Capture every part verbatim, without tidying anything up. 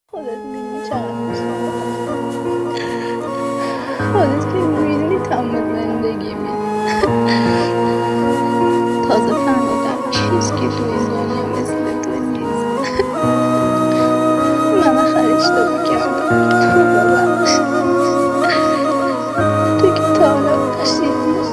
خودت میدونی چقدر میخوام خودت که میدونی تمام زندگی می تازه فهمیدم چیز که توی دنیا مثل تو نیست. من آخر اشتباه کردم. تو بابا تو که تا حالا باشید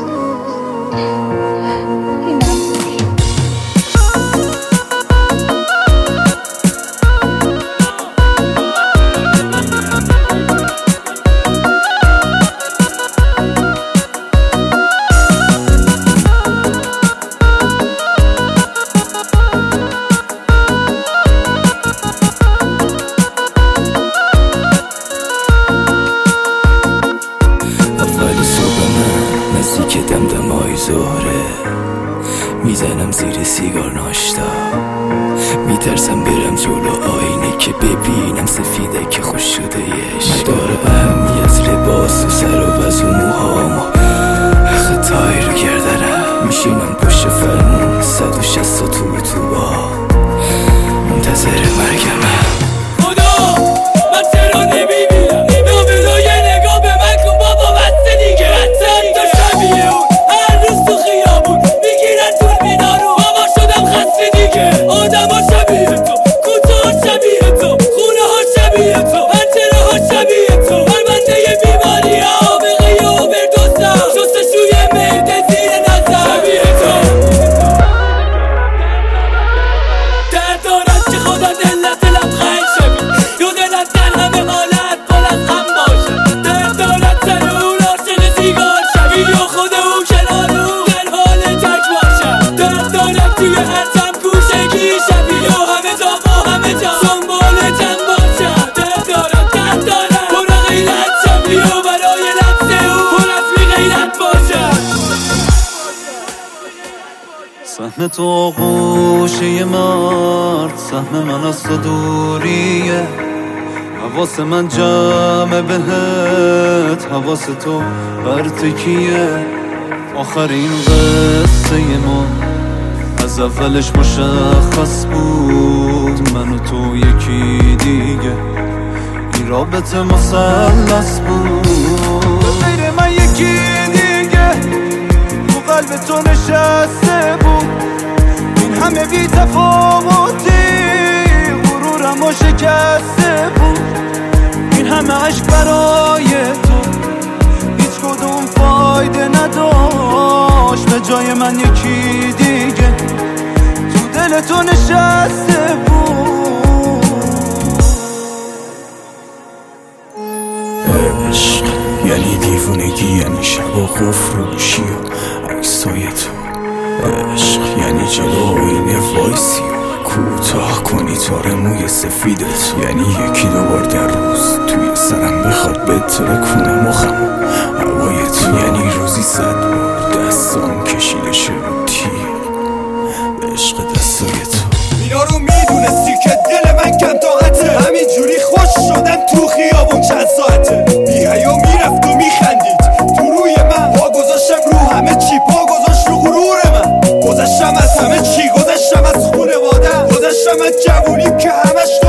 زهره میزنم زیر سیگار ناشتا، میترسم برم جلو آینه که ببینم سفیده که خوش شده یش نداره اهمیت لباس و سر و وز و موهام خطایی رو گردنم میشینم پشت فرمون صد و شست و تو تو با منتظر مرگمم. خدا من چرا نمیبینم اینا بلا یه نگاه به من کن بابا بسته دیگه حتی تا شبیه اون هر روز تو خیابون میگیرن طول مینارو بابا شدم خسته دیگه آدم ها شبیه تو کوتاه ها شبیه تو خونه ها شبیه تو پنجره ها شبیه تو پرونده بیماری ها بقیه اووردوزم شستشوی معده زیر نظر شبیه تو درد دارم که خدا دلت لبخند شبیه یا دلت در همه حالت بال از هم باشه درد دارد سر اون عاشق سیگار شبیه یا خود اون کنار اون در حال تک باشم درد دارم توی هر تم گوشگی شبیه یا همه جا با همه جا دنبال تن باشم درد دارم درد دارم پر غیرت شبیه و برای نفس اون پر از بی غیرت باشم. سهم تو آغوشه مرد سهم من از تو دوریه حواس من جمع بهت حواس تو برتکیه آخرین قصه ما از اولش مشخص بود من و تو یکی دیگه این رابطه مثلث بود غیر من یکی دیگه تو قلب تو نشسته بود این همه بی تفاوتی غرورم و شکسته بود این همه عشق برای تو هیچ کدوم فایده نداشت به جای من یکی دیگه تو دل تو نشسته بود. عشق یعنی دیوونگی یعنی شب و قفل و گوشی و عکسای تو عشق یعنی جلو آینه وایسی و کوتاه کنی تار موی سفیدت یعنی یکی دو بار در روز توی سرم بخواد بتره کنه مخم و هوای تو یعنی روزی صد بار دستام کشیده شه رو تیغ به عشق دستای تو. اینا رو میدونستی که دل من کم طاقته همین جوری خوش شدن تو خیابون چند ساعته بی حیا میرفت و میخندید تو روی من پا گذاشتم رو همه چی پا گذاشت رو غرور من گذاشتم از همه چی گذاشتم از خونوادم گذاشتم از جوونیم که همش